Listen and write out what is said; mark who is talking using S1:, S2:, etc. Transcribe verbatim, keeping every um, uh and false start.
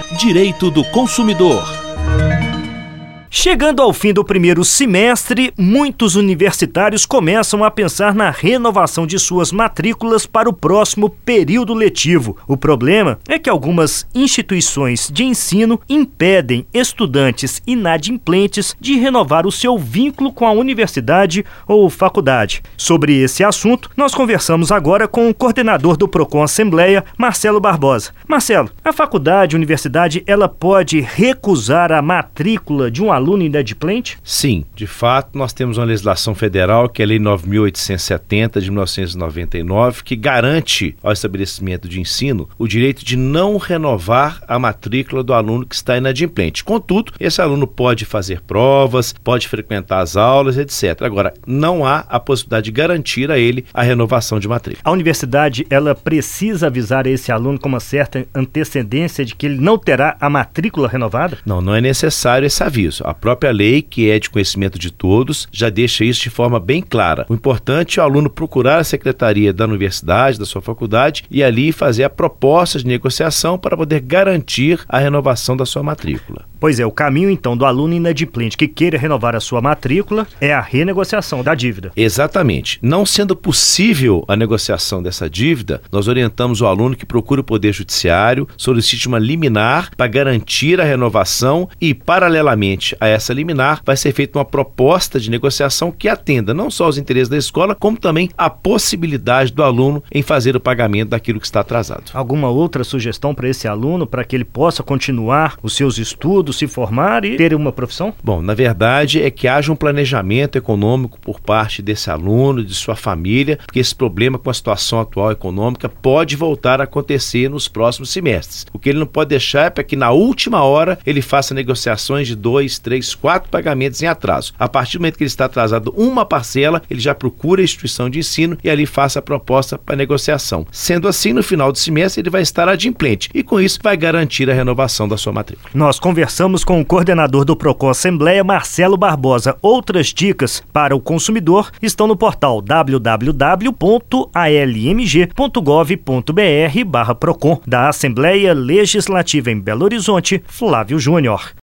S1: Direito do Consumidor. Chegando ao fim do primeiro semestre, muitos universitários começam a pensar na renovação de suas matrículas para o próximo período letivo. O problema é que algumas instituições de ensino impedem estudantes inadimplentes de renovar o seu vínculo com a universidade ou faculdade. Sobre esse assunto, nós conversamos agora com o coordenador do Procon Assembleia, Marcelo Barbosa. Marcelo, a faculdade, a universidade, ela pode recusar a matrícula de um aluno inadimplente?
S2: Sim, de fato, nós temos uma legislação federal, que é a Lei nove mil oitocentos e setenta, de mil novecentos e noventa e nove, que garante ao estabelecimento de ensino o direito de não renovar a matrícula do aluno que está inadimplente. Contudo, esse aluno pode fazer provas, pode frequentar as aulas, etcétera. Agora, não há a possibilidade de garantir a ele a renovação de matrícula.
S1: A universidade, ela precisa avisar esse aluno com uma certa antecedência de que ele não terá a matrícula renovada?
S2: Não, não é necessário esse aviso. A própria lei, que é de conhecimento de todos, já deixa isso de forma bem clara. O importante é o aluno procurar a secretaria da universidade, da sua faculdade, e ali fazer a proposta de negociação para poder garantir a renovação da sua matrícula.
S1: Pois é, o caminho então do aluno inadimplente que queira renovar a sua matrícula é a renegociação da dívida.
S2: Exatamente. Não sendo possível a negociação dessa dívida, nós orientamos o aluno que procure o Poder Judiciário, solicite uma liminar para garantir a renovação e, paralelamente a essa liminar, vai ser feita uma proposta de negociação que atenda não só os interesses da escola, como também a possibilidade do aluno em fazer o pagamento daquilo que está atrasado.
S1: Alguma outra sugestão para esse aluno, para que ele possa continuar os seus estudos, se formar e ter uma profissão?
S2: Bom, na verdade é que haja um planejamento econômico por parte desse aluno, de sua família, porque esse problema com a situação atual econômica pode voltar a acontecer nos próximos semestres. O que ele não pode deixar é para que na última hora ele faça negociações de dois, três, quatro pagamentos em atraso. A partir do momento que ele está atrasado uma parcela, ele já procura a instituição de ensino e ali faça a proposta para negociação. Sendo assim, no final do semestre ele vai estar adimplente e com isso vai garantir a renovação da sua matrícula.
S1: Nós conversamos com o coordenador do Procon Assembleia, Marcelo Barbosa. Outras dicas para o consumidor estão no portal w w w ponto a l m g ponto gov ponto b r barra Procon. Da Assembleia Legislativa em Belo Horizonte, Flávio Júnior.